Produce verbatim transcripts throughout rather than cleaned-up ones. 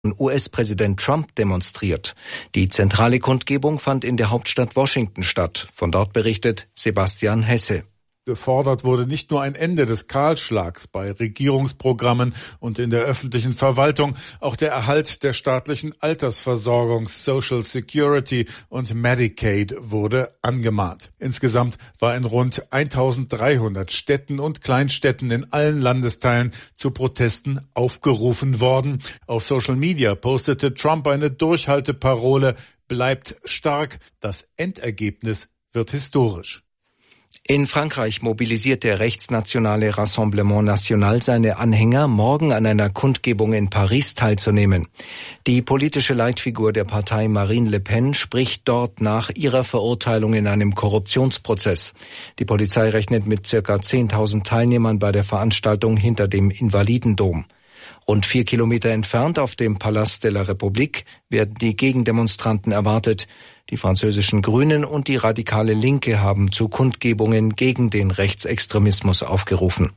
hatten U S-Präsident Trump demonstriert. Die zentrale Kundgebung fand in der Hauptstadt Washington statt. Von dort berichtet Sebastian Hesse. Gefordert wurde nicht nur ein Ende des Kahlschlags bei Regierungsprogrammen und in der öffentlichen Verwaltung, auch der Erhalt der staatlichen Altersversorgung, Social Security und Medicaid wurde angemahnt. Insgesamt war in rund eintausenddreihundert Städten und Kleinstädten in allen Landesteilen zu Protesten aufgerufen worden. Auf Social Media postete Trump eine Durchhalteparole: Bleibt stark, das Endergebnis wird historisch. In Frankreich mobilisiert der rechtsnationale Rassemblement National seine Anhänger, morgen an einer Kundgebung in Paris teilzunehmen. Die politische Leitfigur der Partei Marine Le Pen spricht dort nach ihrer Verurteilung in einem Korruptionsprozess. Die Polizei rechnet mit circa zehntausend Teilnehmern bei der Veranstaltung hinter dem Invalidendom. Rund vier Kilometer entfernt auf dem Palais de la République werden die Gegendemonstranten erwartet. Die französischen Grünen und die radikale Linke haben zu Kundgebungen gegen den Rechtsextremismus aufgerufen.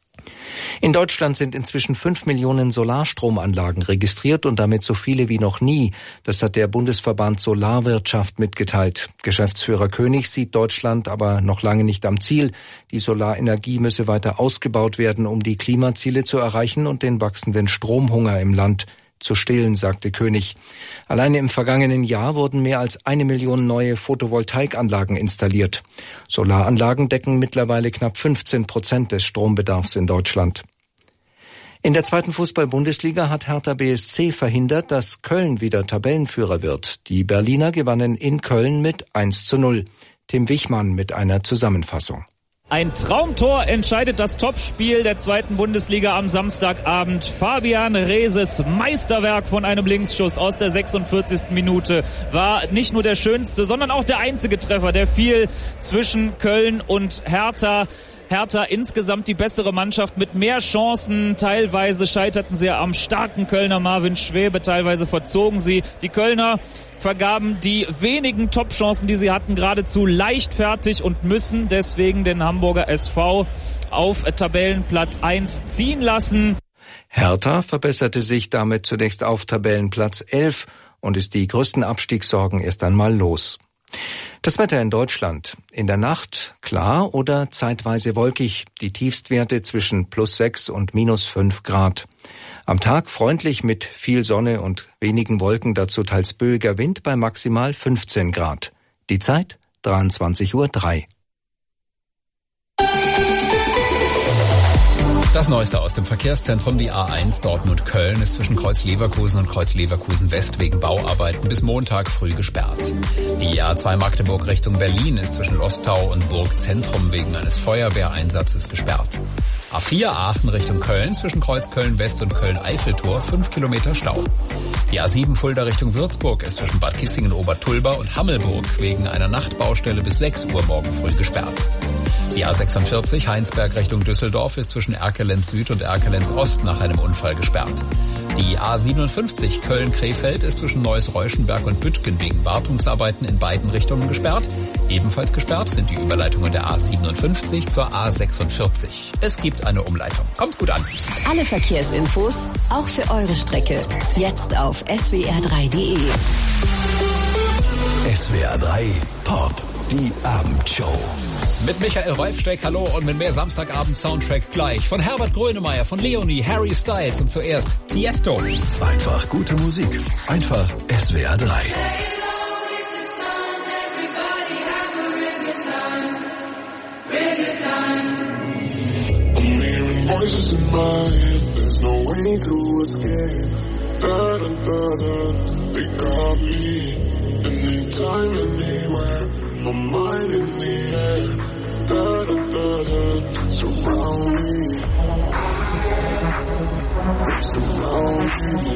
In Deutschland sind inzwischen fünf Millionen Solarstromanlagen registriert und damit so viele wie noch nie. Das hat der Bundesverband Solarwirtschaft mitgeteilt. Geschäftsführer König sieht Deutschland aber noch lange nicht am Ziel. Die Solarenergie müsse weiter ausgebaut werden, um die Klimaziele zu erreichen und den wachsenden Stromhunger im Land zu stillen, sagte König. Alleine im vergangenen Jahr wurden mehr als eine Million neue Photovoltaikanlagen installiert. Solaranlagen decken mittlerweile knapp fünfzehn Prozent des Strombedarfs in Deutschland. In der zweiten Fußball-Bundesliga hat Hertha B S C verhindert, dass Köln wieder Tabellenführer wird. Die Berliner gewannen in Köln mit eins zu null. Tim Wichmann mit einer Zusammenfassung. Ein Traumtor entscheidet das Topspiel der zweiten Bundesliga am Samstagabend. Fabian Reeses Meisterwerk von einem Linksschuss aus der sechsundvierzigsten Minute war nicht nur der schönste, sondern auch der einzige Treffer. Der fiel zwischen Köln und Hertha. Hertha insgesamt die bessere Mannschaft mit mehr Chancen. Teilweise scheiterten sie am starken Kölner Marvin Schwäbe, teilweise verzogen sie. Die Kölner vergaben die wenigen Top-Chancen, die sie hatten, geradezu leichtfertig und müssen deswegen den Hamburger S V auf Tabellenplatz eins ziehen lassen. Hertha verbesserte sich damit zunächst auf Tabellenplatz elf und ist die größten Abstiegssorgen erst einmal los. Das Wetter in Deutschland. In der Nacht klar oder zeitweise wolkig. Die Tiefstwerte zwischen plus sechs und minus fünf Grad. Am Tag freundlich mit viel Sonne und wenigen Wolken, dazu teils böiger Wind bei maximal fünfzehn Grad. Die Zeit dreiundzwanzig Uhr drei. Das Neueste aus dem Verkehrszentrum, die A eins Dortmund-Köln, ist zwischen Kreuz Leverkusen und Kreuz Leverkusen-West wegen Bauarbeiten bis Montag früh gesperrt. Die A zwei Magdeburg Richtung Berlin ist zwischen Lostau und Burgzentrum wegen eines Feuerwehreinsatzes gesperrt. A vier Aachen Richtung Köln, zwischen Kreuz Köln-West und Köln-Eiffeltor, fünf Kilometer Stau. Die A sieben Fulda Richtung Würzburg ist zwischen Bad Kissingen-Obertulba und Hammelburg wegen einer Nachtbaustelle bis sechs Uhr morgen früh gesperrt. Die A sechsundvierzig Heinsberg Richtung Düsseldorf ist zwischen Erkelenz Süd und Erkelenz Ost nach einem Unfall gesperrt. Die A siebenundfünfzig Köln-Krefeld ist zwischen Neuss-Reuschenberg und Büttgen wegen Wartungsarbeiten in beiden Richtungen gesperrt. Ebenfalls gesperrt sind die Überleitungen der A siebenundfünfzig zur A sechsundvierzig. Es gibt eine Umleitung. Kommt gut an. Alle Verkehrsinfos, auch für eure Strecke, jetzt auf S W R drei punkt de. S W R drei Pop, die Abendshow. Mit Michael Rolfsteck, hallo, und mit mehr Samstagabend-Soundtrack gleich. Von Herbert Grönemeyer, von Leonie, Harry Styles und zuerst Tiesto. Einfach gute Musik. Einfach S W R drei. Voices in my head, there's no way to escape. Da da da da, they got me. Anytime, anywhere, my mind in the air. Da da da da, surround me. They surround me.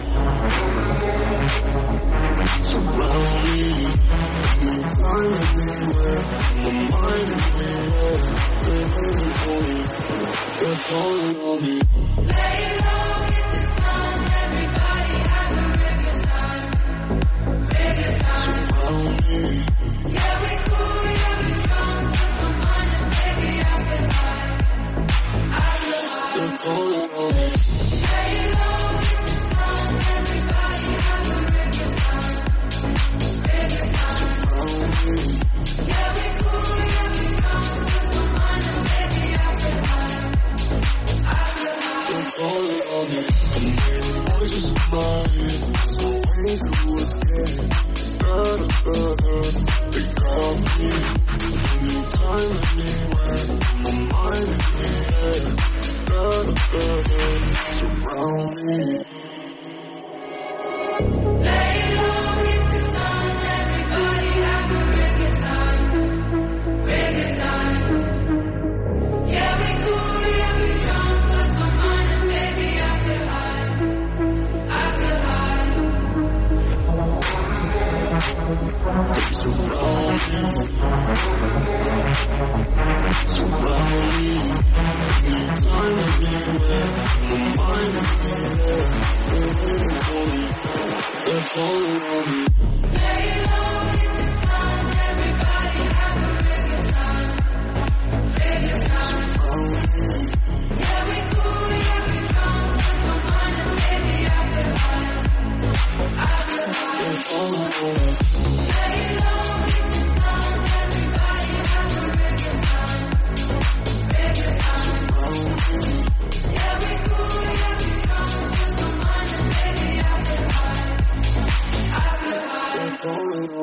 Surround me. Anytime, anywhere, my mind in the air. They're waiting for me. They're calling on me. Lay low, hit the sun, everybody have a regular time. Regular time. Surround me. Yeah, we cool, yeah, we drunk, just for money, baby, I feel high. I feel high. They're calling on me. Lay low, hit the sun, everybody Going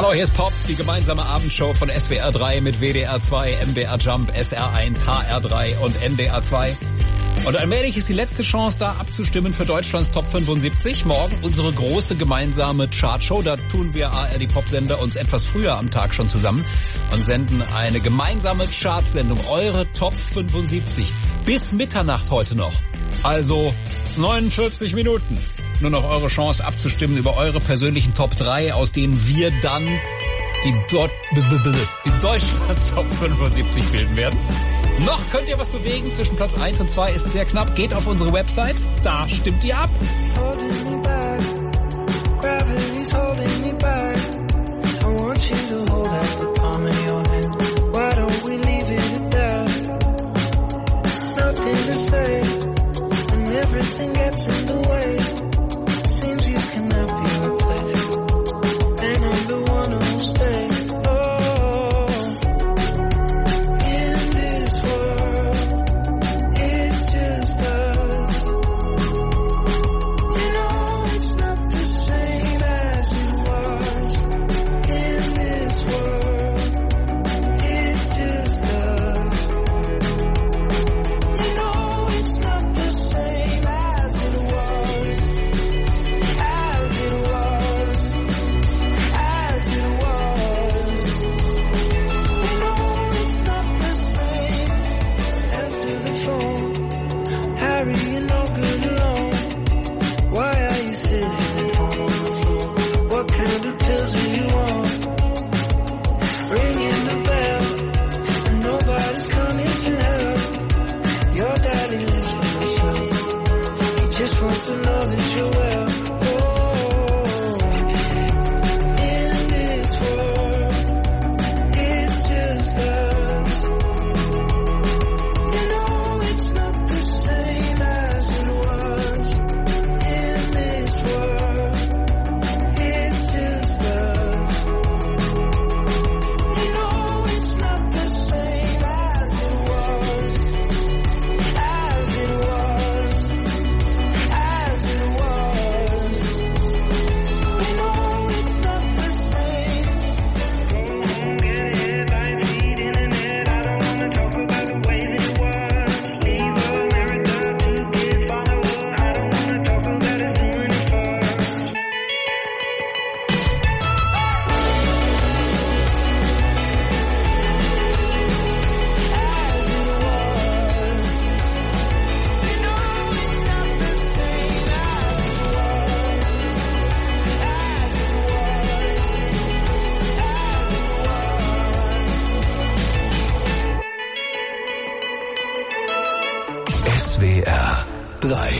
So, hier ist Pop, die gemeinsame Abendshow von S W R drei mit W D R zwei, M D R Jump, S R eins, H R drei und N D R zwei. Und allmählich ist die letzte Chance da abzustimmen für Deutschlands Top fünfundsiebzig. Morgen unsere große gemeinsame Chartshow. Da tun wir A R D-Pop-Sender uns etwas früher am Tag schon zusammen und senden eine gemeinsame Chartsendung. Eure Top fünfundsiebzig. Bis Mitternacht heute noch. Also neunundvierzig Minuten. Nur noch eure Chance abzustimmen über eure persönlichen Top drei, aus denen wir dann die, Do- die Deutschlands Top fünfundsiebzig bilden werden. Noch könnt ihr was bewegen zwischen Platz eins und zwei, ist sehr knapp. Geht auf unsere Websites, da stimmt ihr ab. Holding me back, gravity's holding me back. I want you to hold out the palm of your hand. Why don't we leave it at that? Nothing to say, and everything gets in the way. Seems you cannot be replaced, and I'm the one who'll stay. S W R drei.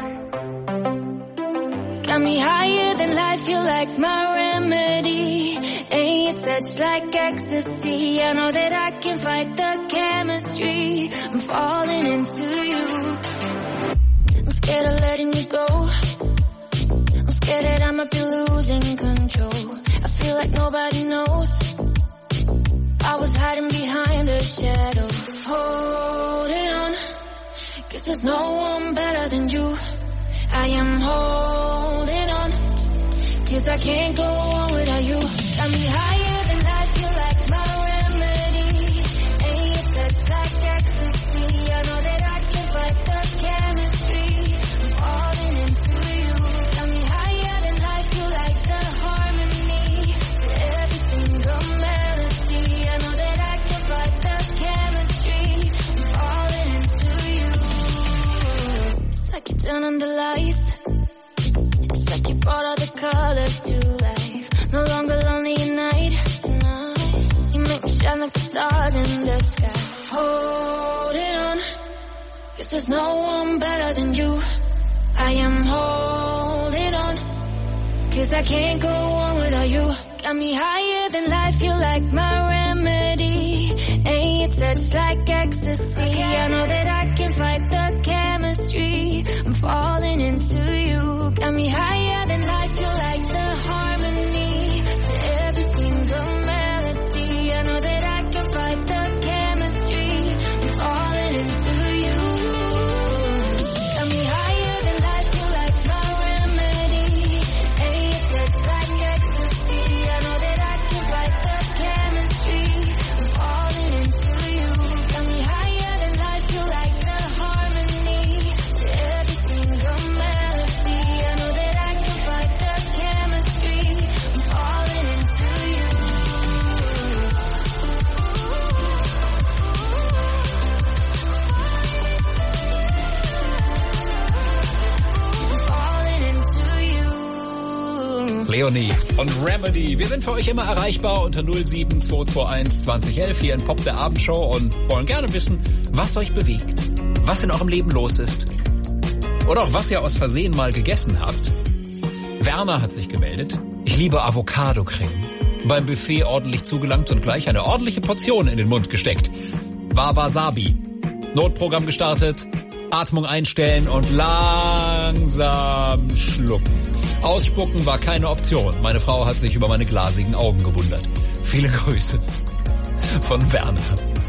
Got me higher than life, you're like my remedy. Ain't your touch like ecstasy. I know that I can fight the chemistry. I'm falling into you. I'm scared of letting you go. I'm scared that I might be losing control. I feel like nobody knows. I was hiding behind the shadows, holding on. Guess there's no one better than you. I am holding on, cause I can't go on without you. Got me higher than life, you're like my remedy. Ain't your touch like ecstasy. I know that I can fight the chemistry. I'm falling into you. Got me higher than life, you're like the harmony to every single melody. I know that I can fight the chemistry. I'm falling into you. It's like you turn on the lights. It's like you brought all the colors to life. No longer lonely at night. You make me shine like the stars in the sky. Holding on, cause there's no one better than you. I am holding on, cause I can't go on without you. Got me higher than life, you're like my remedy. Ain't your touch like ecstasy. I know that I can fight the chemistry. I'm falling into you. Got me higher than life, you're like the harmony to every single melody. I know that I can fight the chemistry. I'm falling into you. Got me higher than life, you're like my remedy. Ain't your touch like ecstasy. I know that I can fight Leonie und Remedy. Wir sind für euch immer erreichbar unter null sieben zwei zwei eins zwanzig elf hier in Pop der Abendshow und wollen gerne wissen, was euch bewegt, was in eurem Leben los ist oder auch was ihr aus Versehen mal gegessen habt. Werner hat sich gemeldet. Ich liebe Avocado-Creme. Beim Buffet ordentlich zugelangt und gleich eine ordentliche Portion in den Mund gesteckt. War Wasabi. Notprogramm gestartet, Atmung einstellen und langsam schlucken. Ausspucken war keine Option. Meine Frau hat sich über meine glasigen Augen gewundert. Viele Grüße von Werner.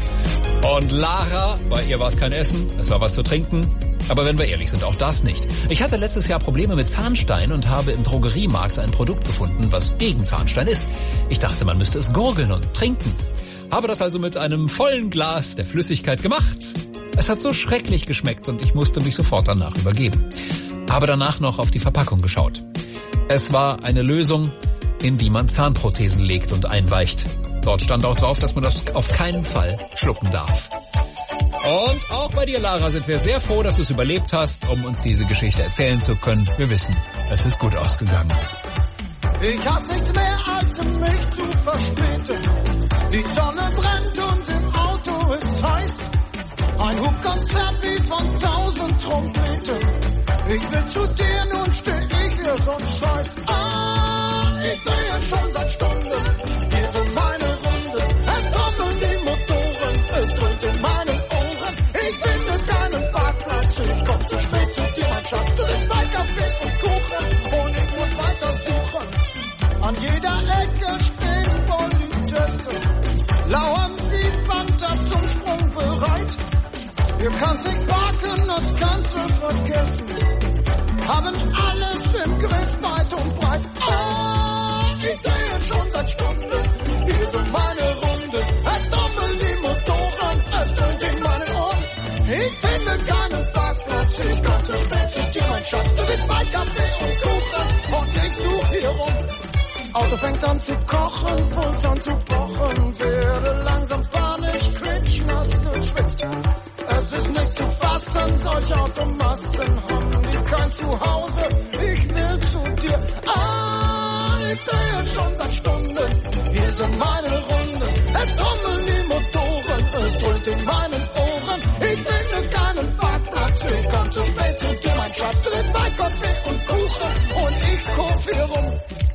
Und Lara, bei ihr war es kein Essen, es war was zu trinken. Aber wenn wir ehrlich sind, auch das nicht. Ich hatte letztes Jahr Probleme mit Zahnstein und habe im Drogeriemarkt ein Produkt gefunden, was gegen Zahnstein ist. Ich dachte, man müsste es gurgeln und trinken. Habe das also mit einem vollen Glas der Flüssigkeit gemacht. Es hat so schrecklich geschmeckt und ich musste mich sofort danach übergeben. Habe danach noch auf die Verpackung geschaut. Es war eine Lösung, in die man Zahnprothesen legt und einweicht. Dort stand auch drauf, dass man das auf keinen Fall schlucken darf. Und auch bei dir, Lara, sind wir sehr froh, dass du es überlebt hast, um uns diese Geschichte erzählen zu können. Wir wissen, es ist gut ausgegangen. Ich hasse nichts mehr, als mich zu verspäten. Die Sonne brennt und im Auto ist heiß. Ein Hubkonzert wie von tausend Trompeten. Ich will zu dir, nun steh ich hier so ein Scheiß. Ah, ich drehe schon seit Stunden. Hier sind meine Runde. Es trommeln die Motoren, es dröhnt in meinen Ohren. Ich finde keinen Parkplatz, ich komm zu spät zu dir, mein Schatz. Du bist bei Kaffee und Kuchen und ich muss weiter suchen. An jeder Ecke stehen Politessen, lauern wie Panther zum Sprung bereit. Ihr könnt nicht parken, das kannst du vergessen. Haben alles im Griff, weit und breit. Ah, ich drehe schon seit Stunden, hier sind meine Runde. Es trommeln die Motoren, es tönt in meinen Ohren. Ich finde keinen Parkplatz, ich komm zu spät zu dir, mein Schatz. Du bist bei Kaffee und Kuchen und ich such hier rum. Auto fängt an zu kochen, Puls an zu pochen, werde langsam panisch, klitschnass geschwitzt. Es ist nicht zu fassen, solche Automassen haben die kein Zuhause. Ich will zu dir, ah, ich sehe schon seit Stunden, hier sind meine Runden. Es trommeln die Motoren, es dröhnt in meinen Ohren. Ich finde keinen Parkplatz, ich komm zu spät zu dir, mein Schatz. Du bist bei Kaffee und Kuchen und ich kurv hier rum.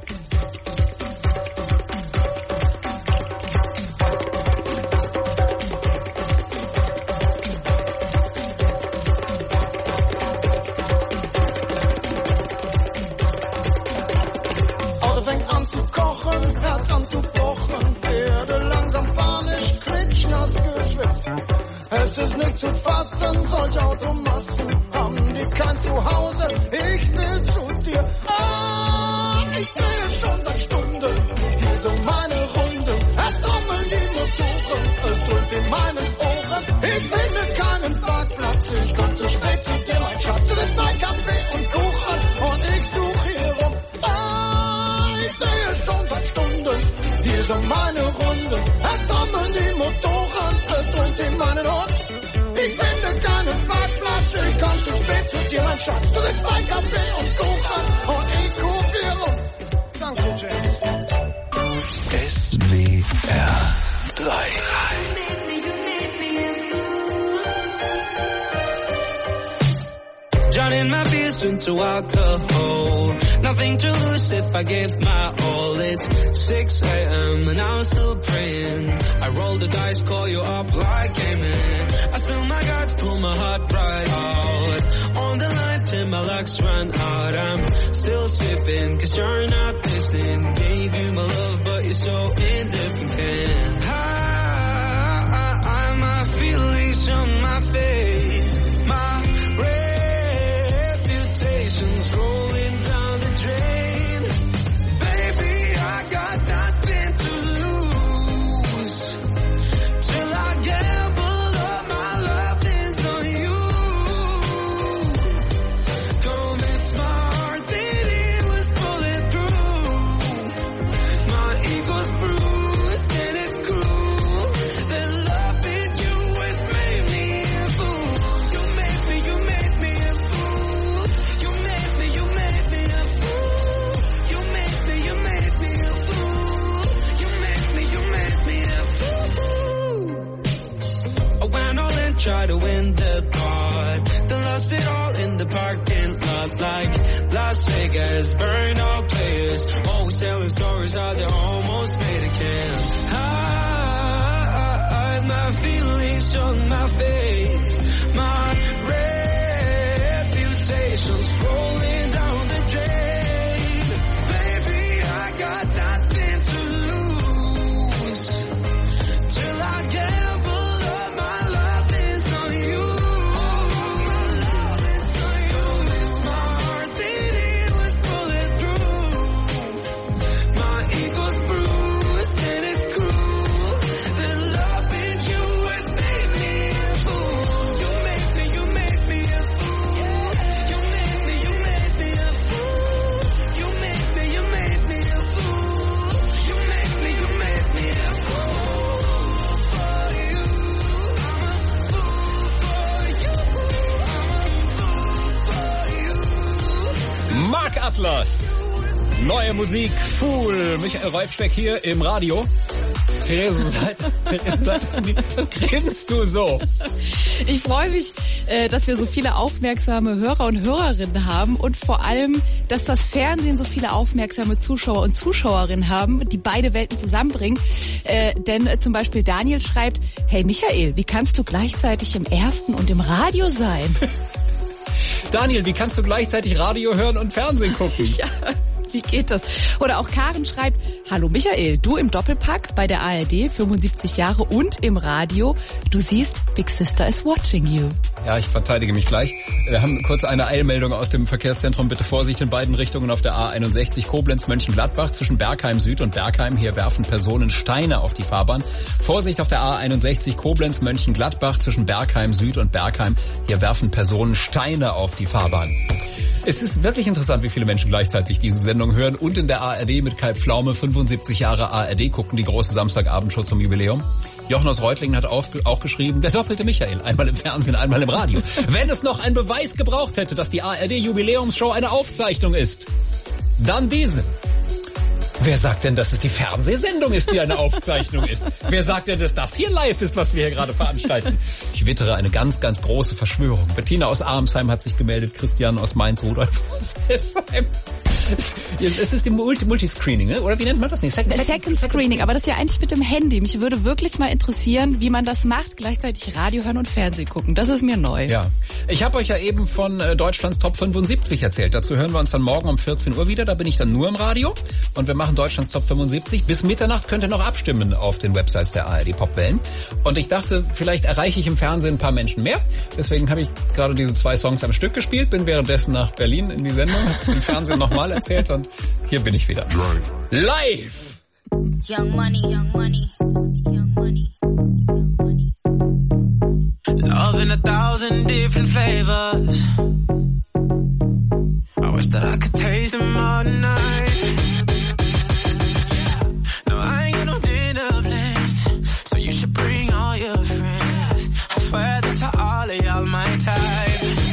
Es ist nicht zu fassen, solche Automassen haben die kein Zuhause. Ich will zu dir, ah, ich drehe schon seit Stunden, hier sind meine Runden. Es trommeln die Motoren, es dröhnt in meinen Ohren. Ich finde keinen Parkplatz, ich komm zu spät zu dir, mein Schatz. Du bist bei Kaffee und Kuchen und ich such hier rum. Ah, ich drehe schon seit Stunden, hier sind meine Runden. Es trommeln die Motoren, es dröhnt in meinen Ohren. Ich finde keinen Parkplatz, ich komm zu spät zu dir, mein Schatz. Du bist bei Kaffee und Kuchen und ich ruf hier rum. Danke, James. S W R drei. Drowning my fears into alcohol. Nothing to lose if I give my all. It's six a.m. and I'm still praying. I roll the dice, call you up like amen. I spill my guts, pull my heart right out. On the line till my luck's run out. I'm still sipping cause you're not listening. Gave you my love but you're so indifferent. I, I, I, my feelings on my face. My reputation's rolling down the drain. Baby, I got nothing to lose. Till I gamble all my lovings on you. Convince my heart that it was bulletproof. My ego's bruised and it's cruel. try to win the part. Then lost it all in the parking lot like Las Vegas. Burn all players, always telling stories how they almost made a can. Hide my feelings on my face. My reputation's rolling down the drain. Baby, I got nothing to lose. Till I gamble up, my love is on you. My love is on you. It's my heart that it was pulling through. My ego's bruised and it's cruel. The love in you has made me a fool. You make me, you make me a fool. You make me, you made me a fool. You make me, you made me a fool. You make me, you made me a fool for you. I'm a fool for you. I'm a fool for you. Mark Atlas. Neue Musik, Fool. Michael Reifsteck hier im Radio. Therese Seiter, Therese Seiter, was grinst du so? Ich freue mich, dass wir so viele aufmerksame Hörer und Hörerinnen haben und vor allem, dass das Fernsehen so viele aufmerksame Zuschauer und Zuschauerinnen haben, die beide Welten zusammenbringen. Äh, denn zum Beispiel Daniel schreibt, hey Michael, wie kannst du gleichzeitig im Ersten und im Radio sein? Daniel, wie kannst du gleichzeitig Radio hören und Fernsehen gucken? Ja. Wie geht das? Oder auch Karen schreibt, hallo Michael, du im Doppelpack bei der A R D, fünfundsiebzig Jahre und im Radio. Du siehst, Big Sister is watching you. Ja, ich verteidige mich gleich. Wir haben kurz eine Eilmeldung aus dem Verkehrszentrum. Bitte Vorsicht in beiden Richtungen auf der A einundsechzig Koblenz-Mönchengladbach zwischen Bergheim Süd und Bergheim. Hier werfen Personen Steine auf die Fahrbahn. Vorsicht auf der A einundsechzig Koblenz-Mönchengladbach zwischen Bergheim Süd und Bergheim. Hier werfen Personen Steine auf die Fahrbahn. Es ist wirklich interessant, wie viele Menschen gleichzeitig diese Sendung hören und in der A R D mit Kai Pflaume, fünfundsiebzig Jahre A R D, gucken die große Samstagabendshow zum Jubiläum. Jochen aus Reutlingen hat auch geschrieben, der doppelte Michael, einmal im Fernsehen, einmal im Radio. Wenn es noch einen Beweis gebraucht hätte, dass die A R D-Jubiläumsshow eine Aufzeichnung ist, dann diese. Wer sagt denn, dass es die Fernsehsendung ist, die eine Aufzeichnung ist? Wer sagt denn, dass das hier live ist, was wir hier gerade veranstalten? Ich wittere eine ganz, ganz große Verschwörung. Bettina aus Armsheim hat sich gemeldet, Christian aus Mainz, Rudolf aus Hessheim. Es ist die Multi- Multiscreening, ne? Oder wie nennt man das? Nee, Second, Second Screening, aber das ist ja eigentlich mit dem Handy. Mich würde wirklich mal interessieren, wie man das macht, gleichzeitig Radio hören und Fernsehen gucken. Das ist mir neu. Ja, ich habe euch ja eben von äh, Deutschlands Top fünfundsiebzig erzählt. Dazu hören wir uns dann morgen um vierzehn Uhr wieder. Da bin ich dann nur im Radio und wir machen Deutschlands Top fünfundsiebzig. Bis Mitternacht könnt ihr noch abstimmen auf den Websites der A R D Popwellen. Und ich dachte, vielleicht erreiche ich im Fernsehen ein paar Menschen mehr. Deswegen habe ich gerade diese zwei Songs am Stück gespielt, bin währenddessen nach Berlin in die Sendung, habe es im Fernsehen nochmal erzählt und hier bin ich wieder. Live! Young money, young money, young money, young money. Love in a thousand different flavors. I wish that I could taste them all night. No, I ain't got no dinner plans, so you should bring all your friends. I swear that to all of y'all my type.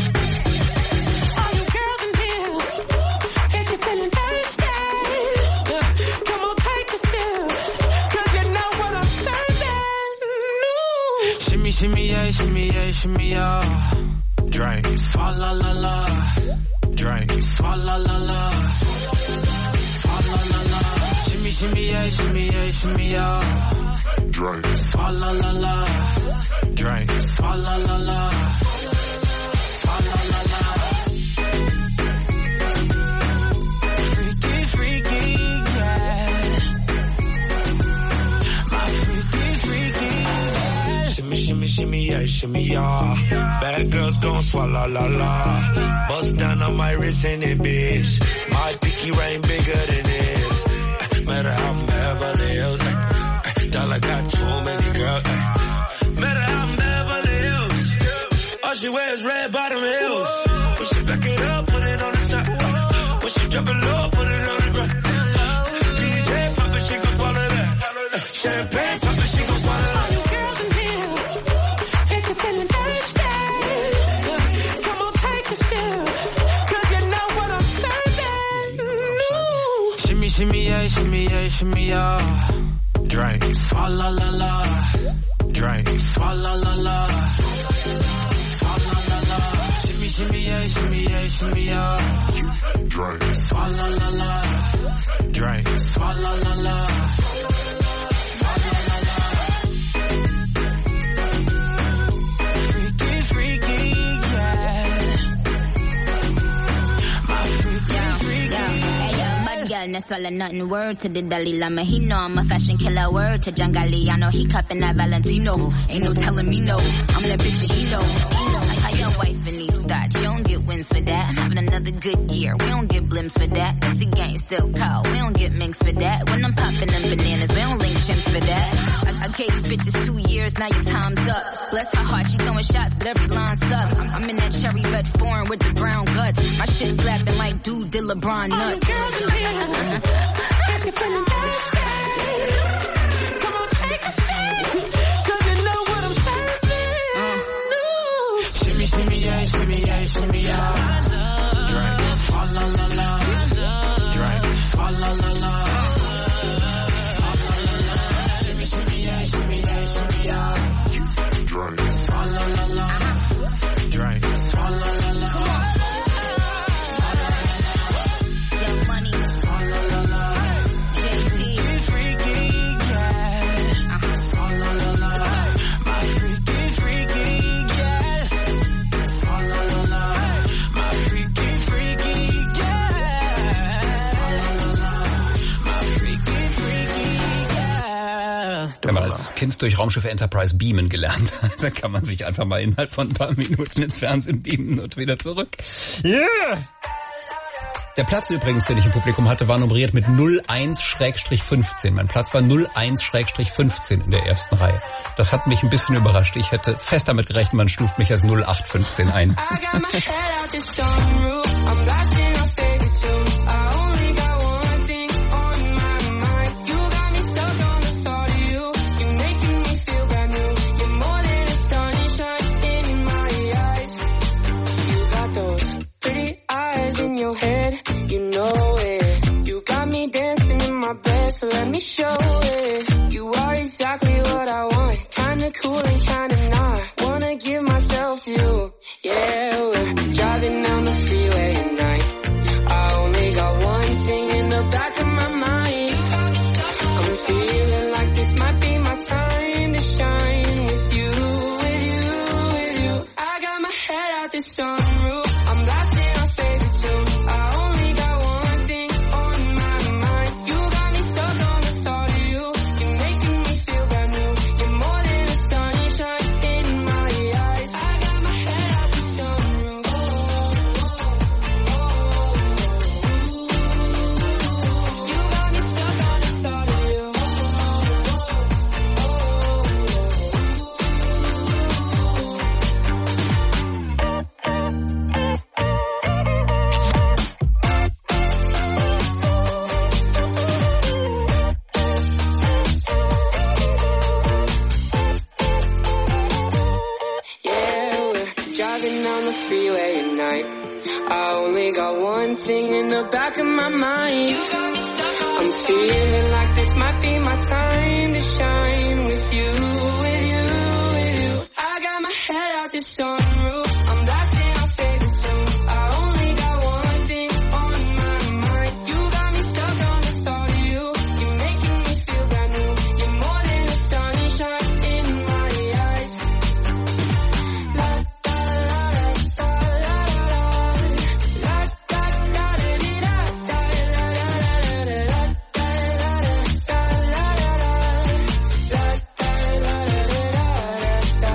Shimmy yeah, shimmy yeah, shimmy yeah. Drink, swalla la la. Drink, swalla la la. Swalla la la. Shimmy shimmy yeah, shimmy yeah, shimmy yeah. Drink, swalla la la. Drink, swalla la la. Swalla la la. Freaky, freaky, yeah. My freaky, freaky. Shimmy, shimmy, shimmy, yeah, shimmy, yeah. Bad girls gon' swallow, la, la. Bust down on my wrist in it, bitch. My pinky ring bigger than this. Matter how I'm Beverly Hills. Dollar got too many girls. Matter how I'm Beverly Hills. All she wears red bottom heels. When she back it up, put it on the top. When she drop it low, put it on the ground. D J pop it, she gon' swallow that. Champagne pop it, she gon' swallow that. Shimmy yeah, shimmy yeah, shimmy yeah. Drink, swalla la la. Drink, swalla la la. yeah, shimmy yeah. Drink. Swalla la la. Drink. Swalla la la. Swalla la la. Freaky, freaky, yeah. My freaky, yeah, freaky. Yeah. Hey, yo, bad girl, no swallow nothing. Word to the Dalai Lama. He know I'm a fashion killer. Word to John Galliano. He cupping that Valentino. Ain't no telling me no. I'm that bitch that he know. How your wife in these thoughts? You don't get wins for that. I'm having another good year. We don't get blimps for that. If the gang still call, we don't get minks for that. When I'm popping them bananas, we don't link chimps for that. I, I gave these bitches two years, now your time's up. Bless her heart, she throwing shots, but every line sucks. I'm, I'm in that cherry red foreign with the brown guts. My shit slapping like dude did LeBron nuts. All the girls in here, if you're feeling thirsty, come on, take a seat. Cause you know what I'm serving. Uh. No. Shimmy, shimmy, yeah, shimmy, yeah, shimmy, yeah. Drink. Swalla la la. Drink. Swalla la la. Shimmy, shimmy, yeah, shimmy, yeah, shimmy, yeah. Drink. Swalla la la. Drink. Swalla la la. Young Money. Swalla la la. J C. Freaky, yeah. Uh-huh. Swalla la la. My freaky, freaky, yeah. Swalla la la. My freaky, freaky, yeah. Swalla la la. My freaky, freaky, yeah. Wenn man als Kind durch Raumschiff Enterprise beamen gelernt hat, dann kann man sich einfach mal innerhalb von ein paar Minuten ins Fernsehen beamen und wieder zurück. Yeah! Der Platz übrigens, den ich im Publikum hatte, war nummeriert mit null eins fünfzehn. Mein Platz war null eins fünfzehn in der ersten Reihe. Das hat mich ein bisschen überrascht. Ich hätte fest damit gerechnet, man stuft mich als null acht fünfzehn ein. So let me show it. You are exactly what I want. Kinda cool and kinda not. Wanna give myself to you. Yeah, we're driving down the freeway at night. I only got one thing in the back of my mind. I'm feeling like this might be my time to shine with you, with you, with you. I got my head out the sunroof. I'm blasting our favorite tunes. I only got one thing on my mind. You got me stuck on the thought of you. You're making me feel brand new. You're more than a sunshine in my eyes. I got my head out the sunroof. Oh, oh, oh, oh. You got me stuck on the thought of you. Oh, yeah, we're driving down the freeway at night. I only got one thing in the back of my mind. I'm feeling like this might be my time to shine with you, with you, with you. I got my head out the sunroof. I'm blasting our favorite tunes. I only got one thing on my mind. You got me stuck on the thought of you. You're making me feel brand new. You're more than a sunshine in my eyes. La da la da la la la da da da dee da da la la la la da da la la la la la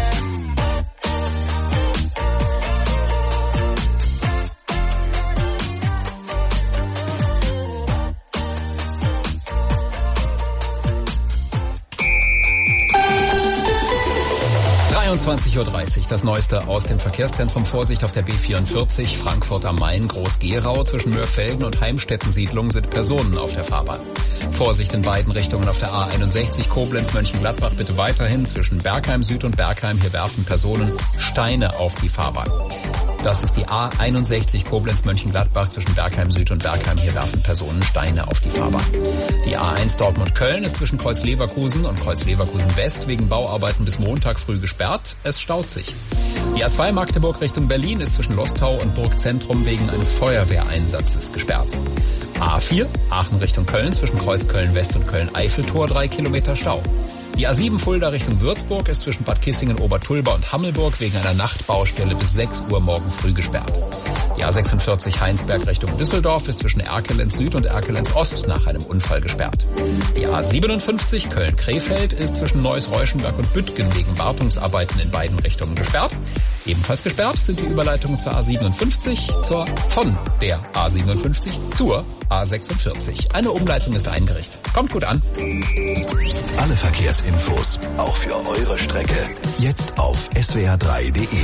dreiundzwanzig Uhr dreißig, das Neueste aus dem Verkehrszentrum. Vorsicht auf der B vierundvierzig, Frankfurt am Main, Groß-Gerau. Zwischen Mörfelden und Heimstätten-Siedlung sind Personen auf der Fahrbahn. Vorsicht in beiden Richtungen auf der A einundsechzig, Koblenz-Mönchengladbach bitte weiterhin zwischen Bergheim Süd und Bergheim. Hier werfen Personen Steine auf die Fahrbahn. Das ist die A einundsechzig Koblenz-Mönchengladbach zwischen Bergheim Süd und Bergheim. Hier werfen Personen Steine auf die Fahrbahn. Die A eins Dortmund-Köln ist zwischen Kreuz-Leverkusen und Kreuz-Leverkusen-West wegen Bauarbeiten bis Montag früh gesperrt. Es staut sich. Die A zwei Magdeburg Richtung Berlin ist zwischen Lostau und Burgzentrum wegen eines Feuerwehreinsatzes gesperrt. A vier Aachen Richtung Köln zwischen Kreuz Köln-West und Köln-Eiffeltor drei Kilometer Stau. Die A sieben Fulda Richtung Würzburg ist zwischen Bad Kissingen, Obertulba und Hammelburg wegen einer Nachtbaustelle bis sechs Uhr morgen früh gesperrt. Die A sechsundvierzig Heinsberg Richtung Düsseldorf ist zwischen Erkelenz Süd und Erkelenz Ost nach einem Unfall gesperrt. Die A siebenundfünfzig Köln-Krefeld ist zwischen Neuss-Reuschenberg und Büttgen wegen Wartungsarbeiten in beiden Richtungen gesperrt. Ebenfalls gesperrt sind die Überleitungen zur A siebenundfünfzig, zur von der A siebenundfünfzig zur A sechsundvierzig. Eine Umleitung ist eingerichtet. Kommt gut an. Alle Verkehrsinfos, auch für eure Strecke, jetzt auf S W R drei Punkt D E.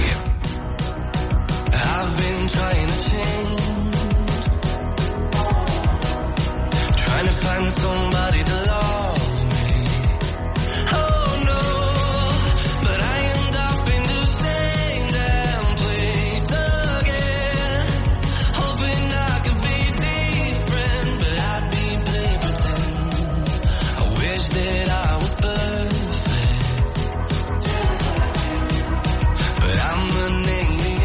I've been trying to change, trying to find somebody to love me. Oh no, but I end up in the same damn place again, hoping I could be different, but I'd be play pretend. I wish that I was perfect, but I'm an alien.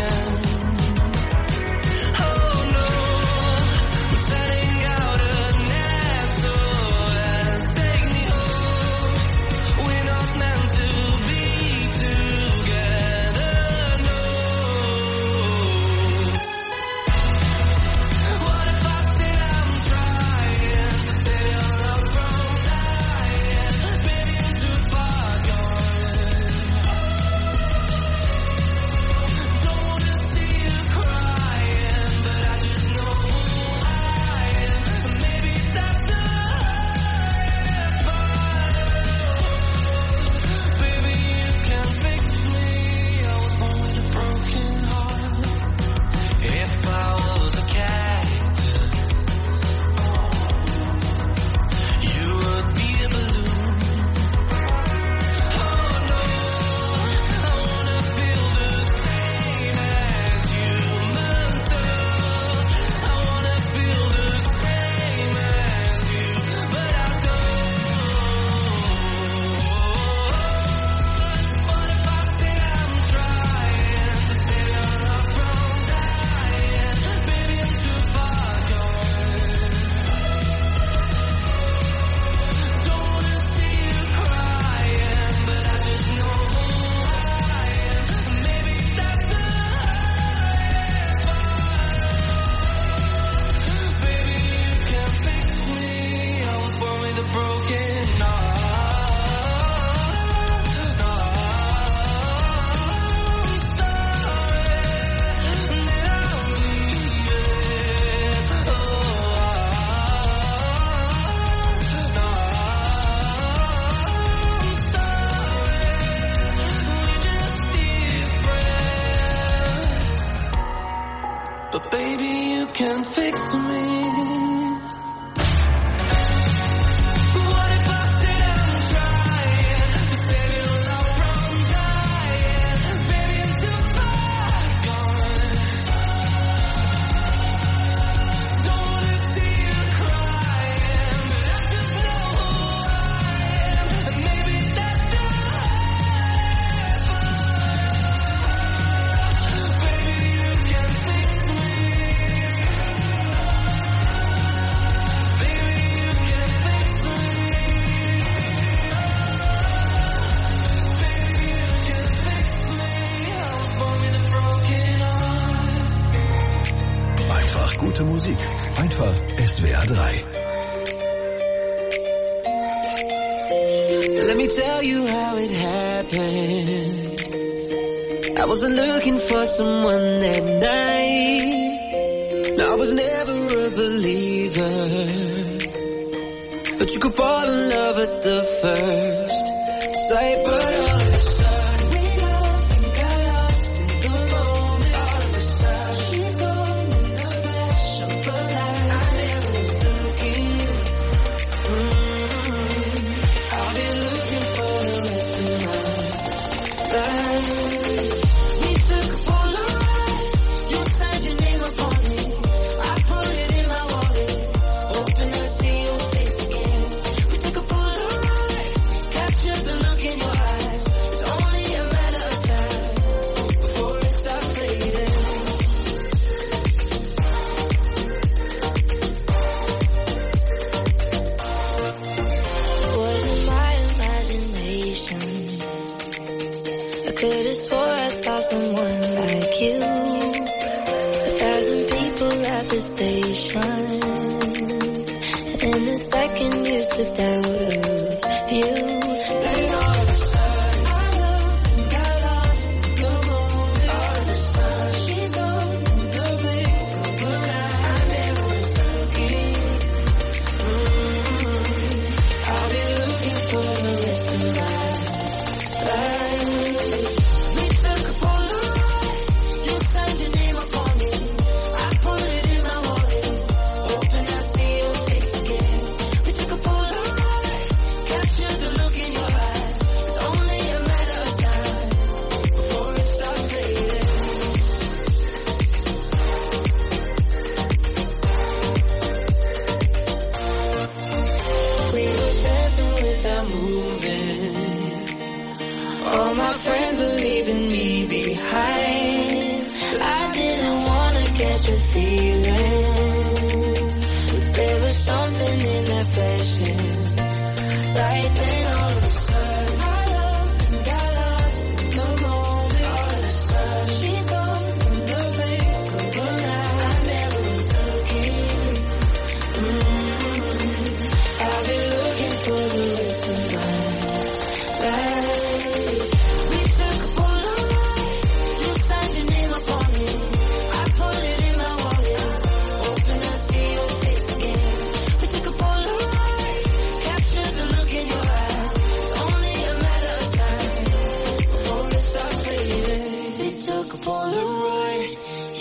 Can fix me. Gute Musik. Einfach S W R drei. Let me tell you how it happened. I wasn't looking for someone that night. No, I was never a believer, but you could fall in love at the first sight. But all of a sudden we got, and got lost in the moment. All of a sudden she's gone in the flash of a light. I never was looking. Mm-hmm. I'll be looking for the rest of my life. We took a Polaroid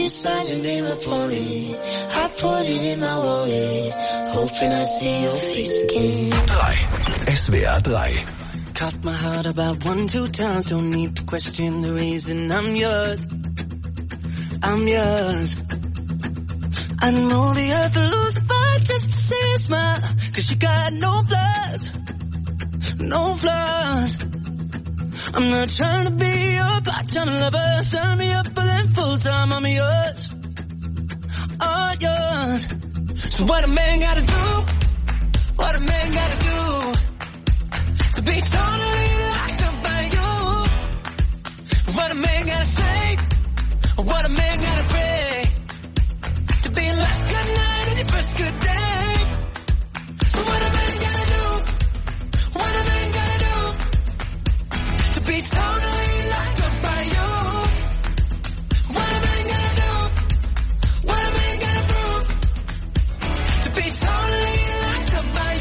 you signed your name upon it. I put it in my wallet, hoping I see your face again. drei. S W R drei. Caught my heart about one, two times. Don't need to question the reason I'm yours. I'm yours. I know the earth will lose a fight just to see a smile. Cause you got no flaws. No flaws. I'm not trying to be your part-time lover. Sign me up for them full-time. I'm yours. All yours. So what a man gotta do? What a man gotta do to be totally locked up by you? What a man gotta say? What a man gotta pray to be your last good night and your first good day? So what a man gotta do? What a man gotta do to be totally locked up by you? What a man gotta do? What a man gotta prove to be totally locked up by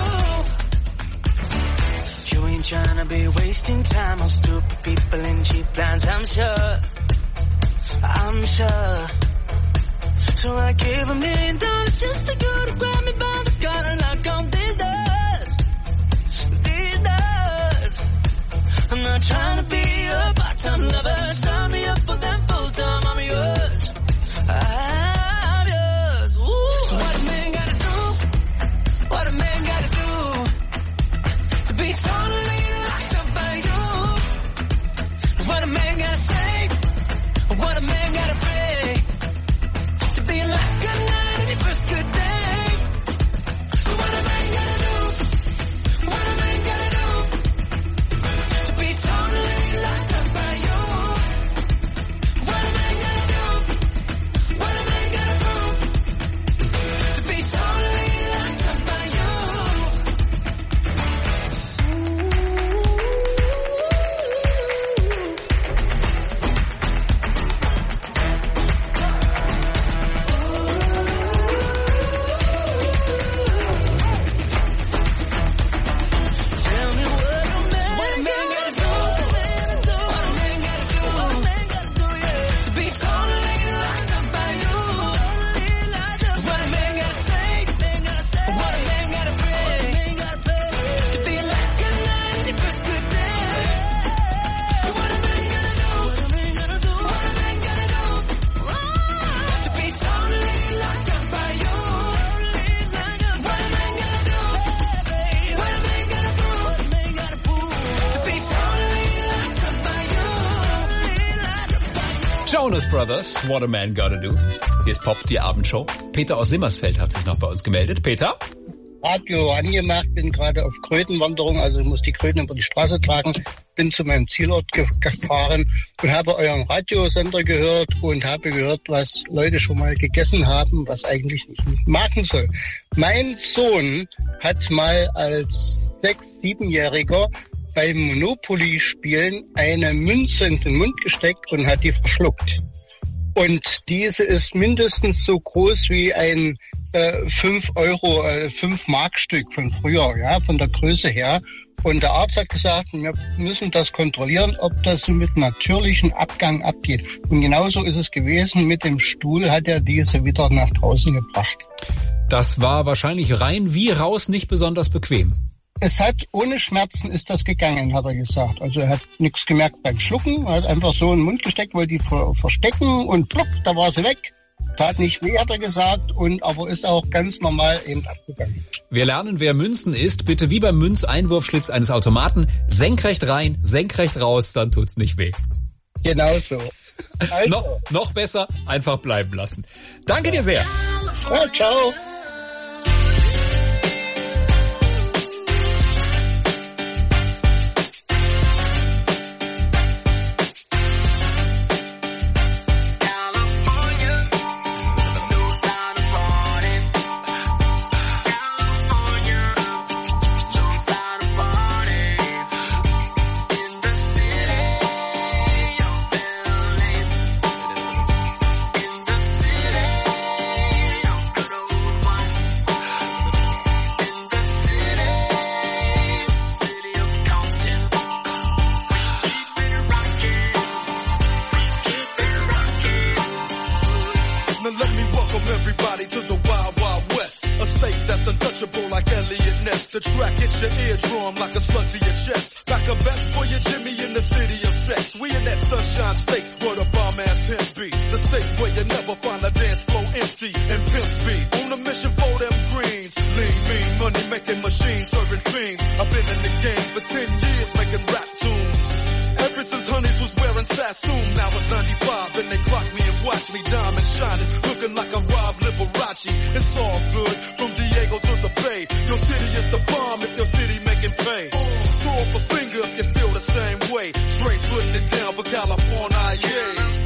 you? You ain't trying to be wasting time on stupid people and cheap lines, I'm sure. I'm sure. So I gave a million dollars just for you to grab me by the collar and knock on these doors. These doors. I'm not trying to be a part-time lover. Sign me up for them full-time. I'm yours. I'm yours. Ooh. So what a man gotta do? What a man gotta do to be totally locked up by you? What a man gotta say? What a man gotta pray to be your last good night and your first good day? So what a man gotta do? What a man gotta do to be totally locked up by you? What a man gotta do? What a man gotta prove to be totally locked up by you? Tell me what a man, what a man gotta do, what a man gotta do, what a man gotta do, yeah, to be totally locked up by you. What a man gotta say, what a man gotta pray, to be your last good night and your first good day. So what a man gotta do, what a man gotta do, what a man gotta do, to be totally locked up by you. What a man gotta do, what a man gotta prove, to be totally locked up by you. Jonas Brothers, What a Man Gotta Do. Hier ist Pop, die Abendshow. Peter aus Simmersfeld hat sich noch bei uns gemeldet. Peter? Radio angemacht, bin gerade auf Krötenwanderung, also ich muss die Kröten über die Straße tragen, bin zu meinem Zielort ge- gefahren und habe euren Radiosender gehört und habe gehört, was Leute schon mal gegessen haben, was eigentlich nicht machen soll. Mein Sohn hat mal als sechs-, siebenjähriger beim Monopoly-Spielen eine Münze in den Mund gesteckt und hat die verschluckt. Und diese ist mindestens so groß wie ein äh, fünf Euro, äh, fünf Mark Stück von früher, ja, von der Größe her. Und der Arzt hat gesagt, wir müssen das kontrollieren, ob das mit natürlichem Abgang abgeht. Und genauso ist es gewesen. Mit dem Stuhl hat er diese wieder nach draußen gebracht. Das war wahrscheinlich rein wie raus nicht besonders bequem. Es hat, ohne Schmerzen ist das gegangen, hat er gesagt. Also er hat nichts gemerkt beim Schlucken, er hat einfach so in den Mund gesteckt, wollte die ver- verstecken und pluck, da war sie weg. Tat nicht weh, hat er gesagt, und aber ist auch ganz normal eben abgegangen. Wir lernen, wer Münzen isst, bitte wie beim Münzeinwurfschlitz eines Automaten, senkrecht rein, senkrecht raus, dann tut's nicht weh. Genau so. Also. noch, noch besser, einfach bleiben lassen. Danke dir sehr. Ja, ciao. best. The track hits your eardrum like a slug to your chest. Back a vest for your Jimmy in the city of sex. We in that sunshine state where the bomb ass him be. The state where you never find a dance floor empty and pimp speed. On a mission for them greens. Lean, mean, money making machines, serving fiends. I've been in the game for ten years making rap tunes. Ever since Honeys was wearing Sassoon, now it's ninety-five and they clock me and watch me diamond shining, looking like a Rob Liberace. It's all good from Diego to the Bay. Your city is the bomb if your city making pay. Throw up a finger if you feel the same way. Straight putting it down for California, yeah.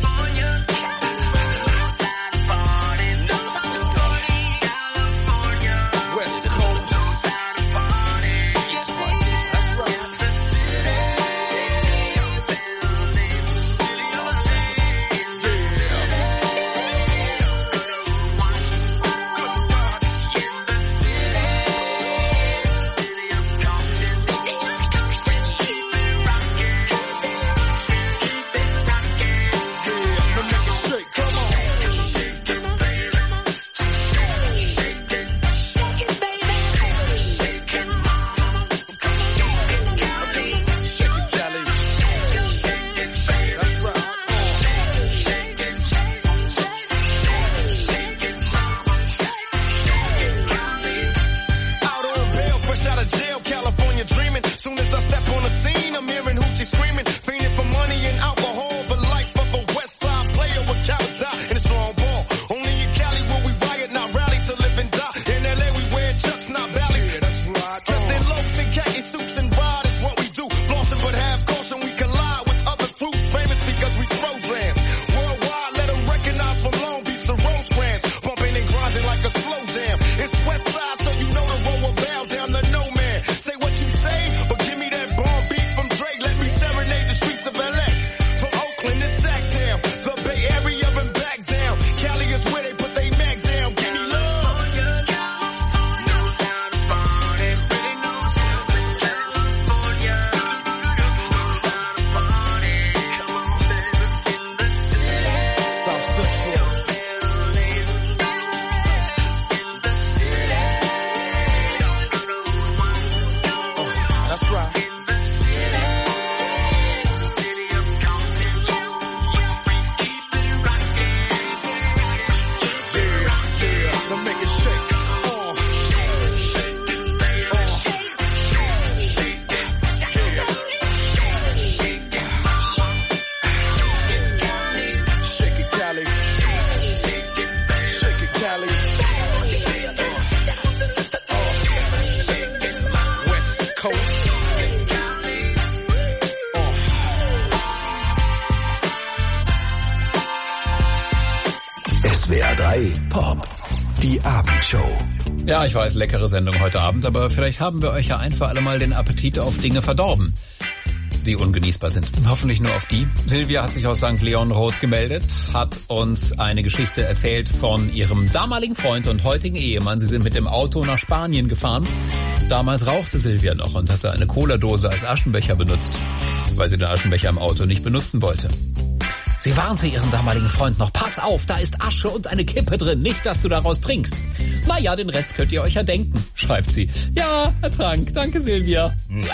S W R drei Pop, die Abendshow. Ja, ich weiß, leckere Sendung heute Abend, aber vielleicht haben wir euch ja ein für alle Mal den Appetit auf Dinge verdorben, die ungenießbar sind. Hoffentlich nur auf die. Silvia hat sich aus Sankt Leon Roth gemeldet, hat uns eine Geschichte erzählt von ihrem damaligen Freund und heutigen Ehemann. Sie sind mit dem Auto nach Spanien gefahren. Damals rauchte Silvia noch und hatte eine Cola-Dose als Aschenbecher benutzt, weil sie den Aschenbecher im Auto nicht benutzen wollte. Sie warnte ihren damaligen Freund noch, pass auf, da ist Asche und eine Kippe drin, nicht, dass du daraus trinkst. Naja, den Rest könnt ihr euch ja denken, schreibt sie. Ja, er trank, danke Silvia.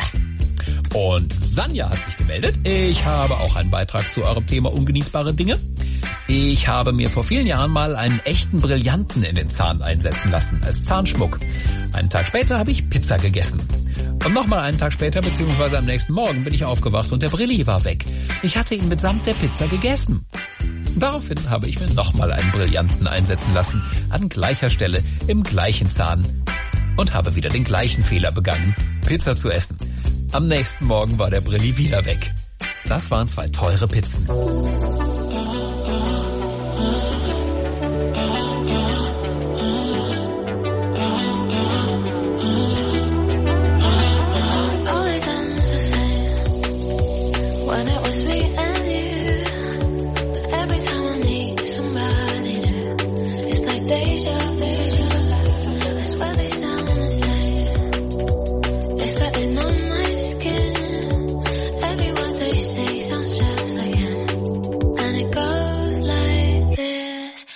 Und Sanja hat sich gemeldet. Ich habe auch einen Beitrag zu eurem Thema ungenießbare Dinge. Ich habe mir vor vielen Jahren mal einen echten Brillanten in den Zahn einsetzen lassen, als Zahnschmuck. Einen Tag später habe ich Pizza gegessen. Und nochmal einen Tag später, beziehungsweise am nächsten Morgen, bin ich aufgewacht und der Brilli war weg. Ich hatte ihn mitsamt der Pizza gegessen. Daraufhin habe ich mir nochmal einen Brillanten einsetzen lassen, an gleicher Stelle, im gleichen Zahn. Und habe wieder den gleichen Fehler begangen, Pizza zu essen. Am nächsten Morgen war der Brilli wieder weg. Das waren zwei teure Pizzen.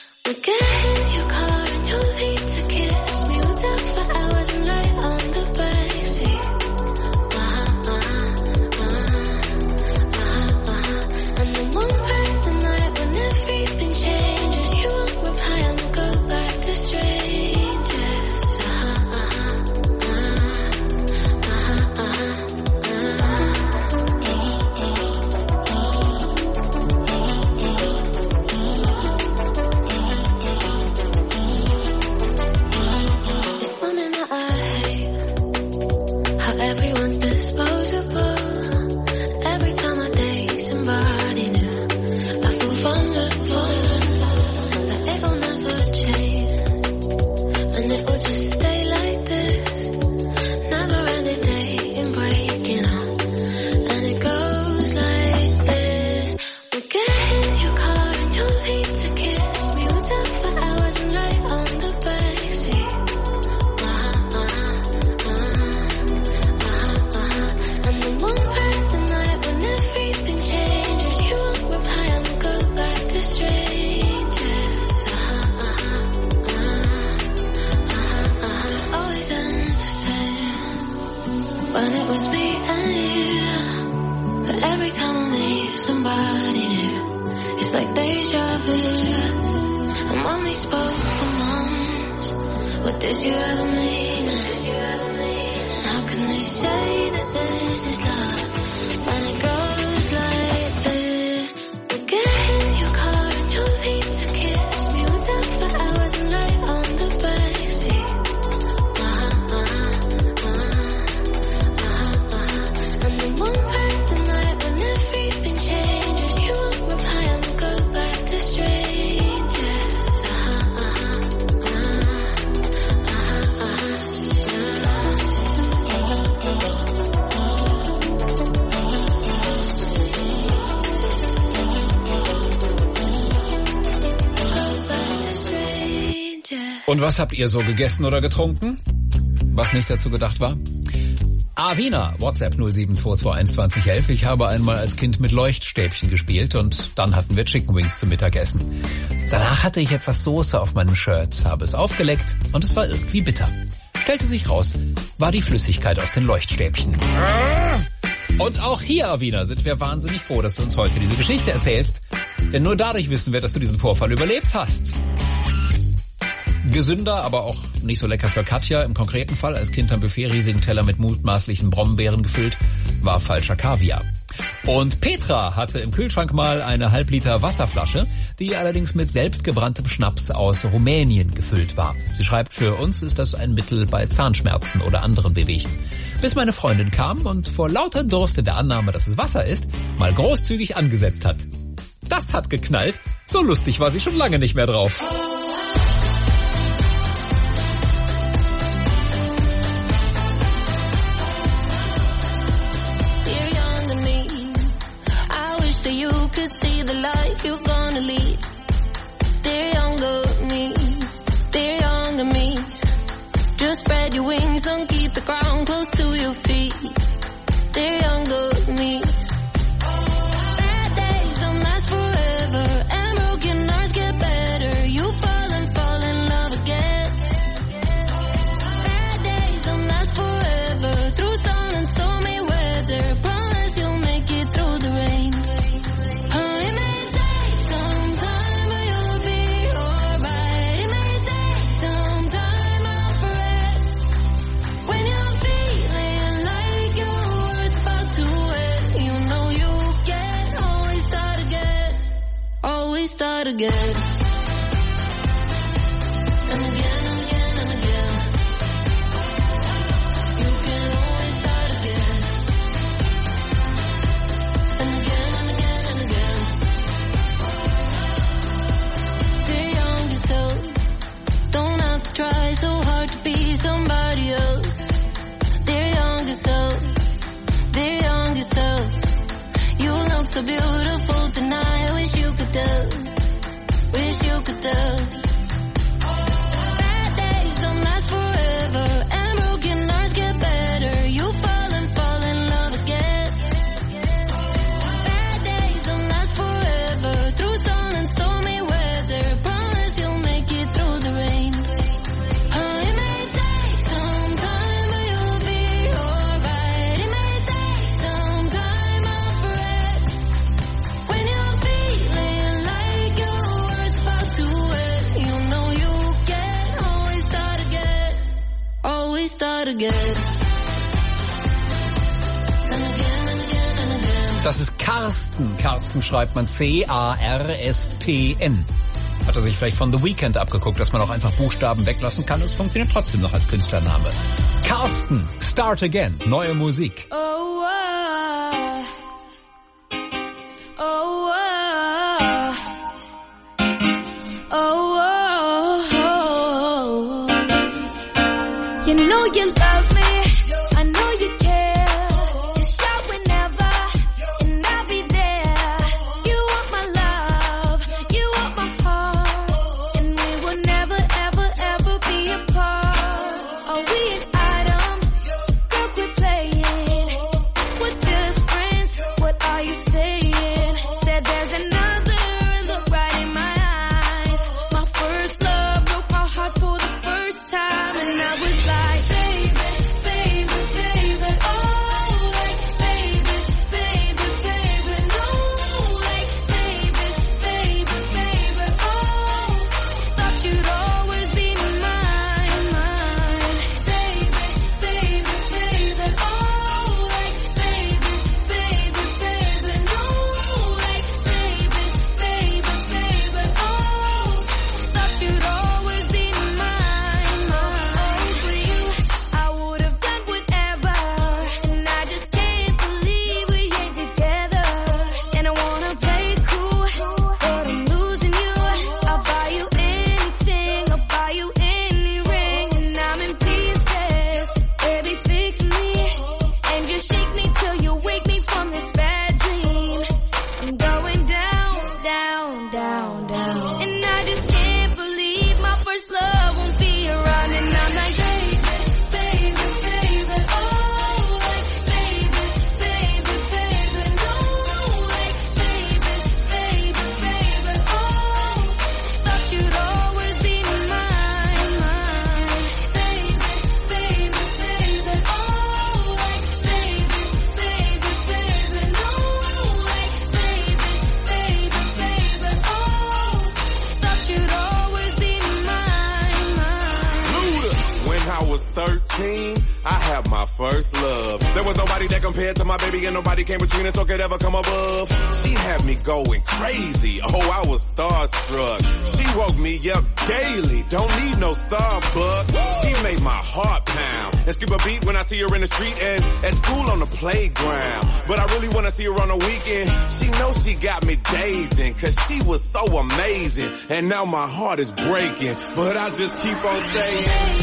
Get in your car and you'll need to kiss me. We'll talk for hours and lie on the bed. It's like deja vu. And when we spoke for months, what did you ever mean? And how can they say that this is love when it goes like this? We get in your car and you leave to kiss me. We'll talk for hours and lay on the backseat. Uh-huh, uh-huh, uh-huh, uh-huh. And then one random night when everything changes, you won't reply and we'll go back to strangers. Uh-huh, uh-huh, Und was habt ihr so gegessen oder getrunken, was nicht dazu gedacht war? Ah, Wiener, WhatsApp null sieben zwei zwei eins zwanzig elf. Ich habe einmal als Kind mit Leuchtstäbchen gespielt und dann hatten wir Chicken Wings zum Mittagessen. Danach hatte ich etwas Soße auf meinem Shirt, habe es aufgeleckt und es war irgendwie bitter. Stellte sich raus, war die Flüssigkeit aus den Leuchtstäbchen. Und auch hier, Wiener, sind wir wahnsinnig froh, dass du uns heute diese Geschichte erzählst. Denn nur dadurch wissen wir, dass du diesen Vorfall überlebt hast. Gesünder, aber auch nicht so lecker für Katja. Im konkreten Fall, als Kind am Buffet riesigen Teller mit mutmaßlichen Brombeeren gefüllt, war falscher Kaviar. Und Petra hatte im Kühlschrank mal eine Halbliter Wasserflasche, die allerdings mit selbstgebranntem Schnaps aus Rumänien gefüllt war. Sie schreibt, für uns ist das ein Mittel bei Zahnschmerzen oder anderen Wehwehchen. Bis meine Freundin kam und vor lauter Durst in der Annahme, dass es Wasser ist, mal großzügig angesetzt hat. Das hat geknallt. So lustig war sie schon lange nicht mehr drauf. You could see the life you're gonna lead. Dear younger me, dear younger me, just spread your wings and keep the ground close to your feet. Dear younger me, bad days don't last forever and broken hearts get better. You fall and fall in love again. Bad days don't last forever, through sun and stormy weather. Promise you'll make it through the rain. Start again. And again, and again, and again. You can always start again. And again, and again, and again. Dear younger self, don't have to try so hard to be somebody else. Dear younger self, dear younger self, you look so beautiful tonight. I wish you could tell. Wish you could tell. Bad days don't last forever and broken hearts get better. You fall and fall in love again. Bad days don't last forever, through sun and stormy weather. Promise you'll make it through the rain. Oh, it may take some time, but you'll be alright. It may take some time off forever. When you're feeling like you're to it, you know you can always start again, always start again. And again, and again, and again. Das ist Karsten. Karsten schreibt man C A R S T N. Hat er sich vielleicht von The Weeknd abgeguckt, dass man auch einfach Buchstaben weglassen kann. Es funktioniert trotzdem noch als Künstlername. Karsten, Start Again, neue Musik. Oh, oh, oh, oh. Oh, oh, oh, oh. You know you love me, I know you care. Just shout whenever, and I'll be there. You want my love, you want my heart, and we will never, ever, ever be apart. Are we an item? Girl, quit playing. We're just friends, what are you saying? Said there's another look right in my eyes. First love broke my heart for the first time, and I was like, baby, thirteen, I had my first love. There was nobody that compared to my baby and nobody came between us or could ever come above. She had me going crazy. Oh, I was starstruck. She woke me up daily. Don't need no Starbucks. She made my heart pound and skip a beat when I see her in the street and at school on the playground. But I really want to see her on the weekend. She knows she got me dazing cause she was so amazing. And now my heart is breaking, but I just keep on saying,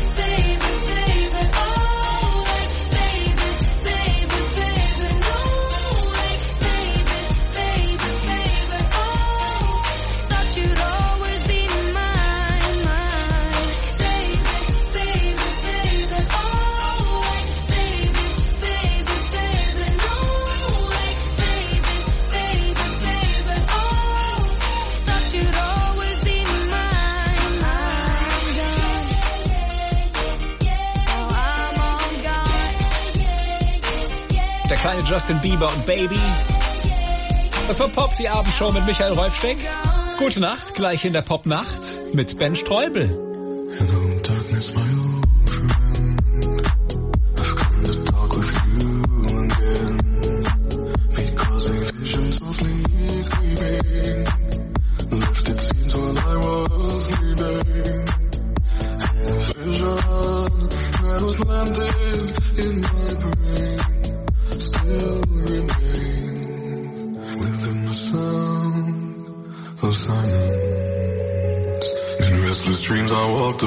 Der kleine Justin Bieber und Baby. Das war Pop, die Abendshow mit Michael Rolfsteck. Gute Nacht, gleich in der Popnacht mit Ben Streubel. Hello, darkness, my old friend. I've come to talk with you again. Because a vision softly creeping left its scenes while I was sleeping. And the vision that was landed in my brain still remains within the sound of silence. In restless dreams I walked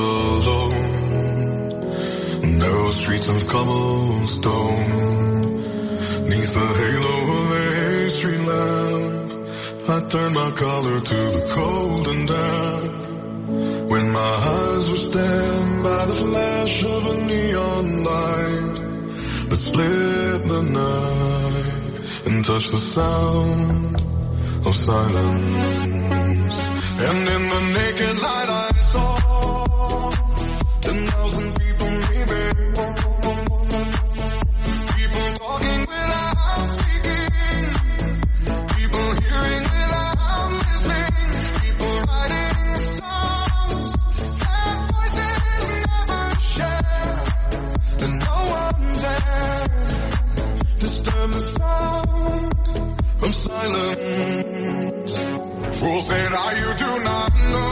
alone, narrow streets of cobblestone. Neath the halo of a street lamp, I turned my collar to the cold and damp. When my eyes were stabbed by the flash of a neon light that split the night and touched the sound of silence. And in the naked light I saw ten thousand people maybe, people talking without speaking, people hearing without listening, people writing songs that voices never share, and no one dared disturb the sound of silence. Fool said I, you do not know,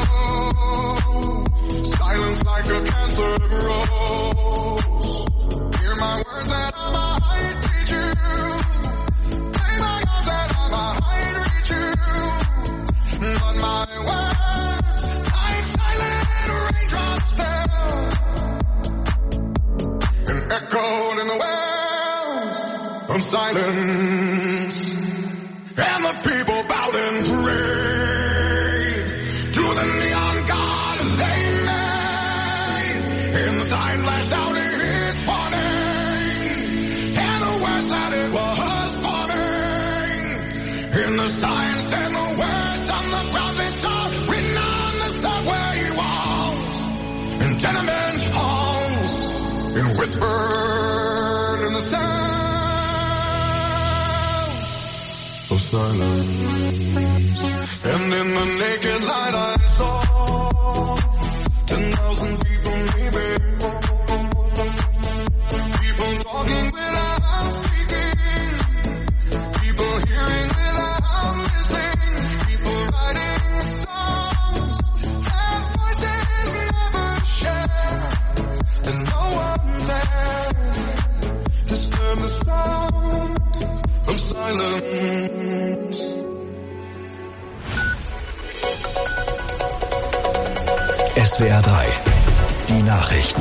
silence like a cancer grows. Hear my words that I might teach you, play my arms that I might reach you, but my words like silent raindrops fell and echoed in the wells of silence. And the people bowed and prayed to the neon god they made. And the sign flashed out its warning, and the words that it was forming. And the sign said the words on the prophets are written on the subway walls and tenement halls, and whispered in the sound of silence. And in the naked light I saw ten thousand people maybe, people talking without speaking, people hearing without listening, people writing songs that voices never share, and no one dared disturb the sound of silence. S W R drei, die Nachrichten.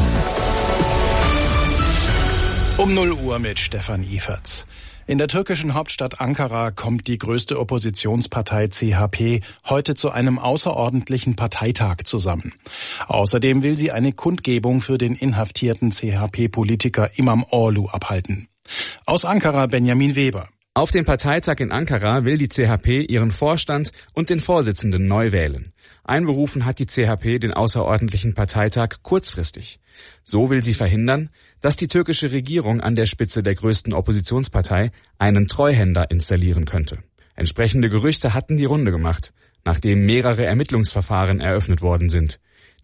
Um null Uhr mit Stefan Iferz. In der türkischen Hauptstadt Ankara kommt die größte Oppositionspartei C H P heute zu einem außerordentlichen Parteitag zusammen. Außerdem will sie eine Kundgebung für den inhaftierten C H P-Politiker Imam Orlu abhalten. Aus Ankara Benjamin Weber. Auf dem Parteitag in Ankara will die C H P ihren Vorstand und den Vorsitzenden neu wählen. Einberufen hat die C H P den außerordentlichen Parteitag kurzfristig. So will sie verhindern, dass die türkische Regierung an der Spitze der größten Oppositionspartei einen Treuhänder installieren könnte. Entsprechende Gerüchte hatten die Runde gemacht, nachdem mehrere Ermittlungsverfahren eröffnet worden sind.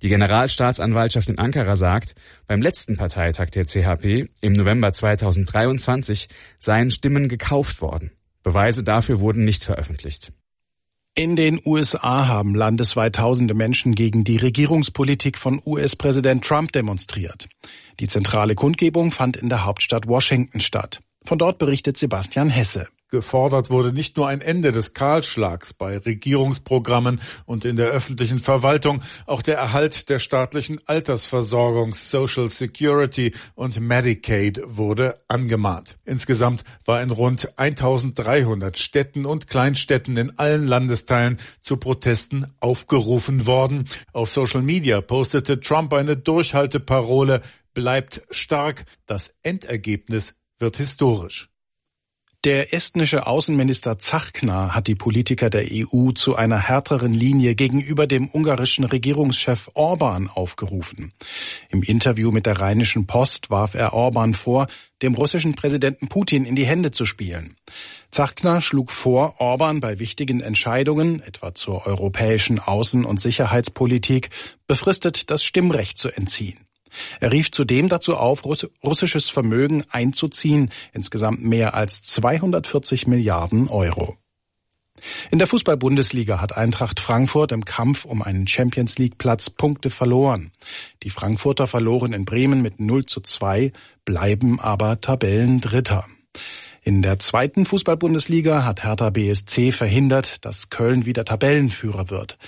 Die Generalstaatsanwaltschaft in Ankara sagt, beim letzten Parteitag der C H P im November zweitausenddreiundzwanzig seien Stimmen gekauft worden. Beweise dafür wurden nicht veröffentlicht. In den U S A haben landesweit tausende Menschen gegen die Regierungspolitik von U S-Präsident Trump demonstriert. Die zentrale Kundgebung fand in der Hauptstadt Washington statt. Von dort berichtet Sebastian Hesse. Gefordert wurde nicht nur ein Ende des Kahlschlags bei Regierungsprogrammen und in der öffentlichen Verwaltung, auch der Erhalt der staatlichen Altersversorgung, Social Security und Medicaid wurde angemahnt. Insgesamt war in rund eintausenddreihundert Städten und Kleinstädten in allen Landesteilen zu Protesten aufgerufen worden. Auf Social Media postete Trump eine Durchhalteparole: Bleibt stark, das Endergebnis wird historisch. Der estnische Außenminister Tsahkna hat die Politiker der E U zu einer härteren Linie gegenüber dem ungarischen Regierungschef Orban aufgerufen. Im Interview mit der Rheinischen Post warf er Orban vor, dem russischen Präsidenten Putin in die Hände zu spielen. Tsahkna schlug vor, Orban bei wichtigen Entscheidungen, etwa zur europäischen Außen- und Sicherheitspolitik, befristet das Stimmrecht zu entziehen. Er rief zudem dazu auf, russisches Vermögen einzuziehen, insgesamt mehr als zweihundertvierzig Milliarden Euro. In der Fußball-Bundesliga hat Eintracht Frankfurt im Kampf um einen Champions-League-Platz Punkte verloren. Die Frankfurter verloren in Bremen mit null zu zwei, bleiben aber Tabellendritter. In der zweiten Fußball-Bundesliga hat Hertha B S C verhindert, dass Köln wieder Tabellenführer wird.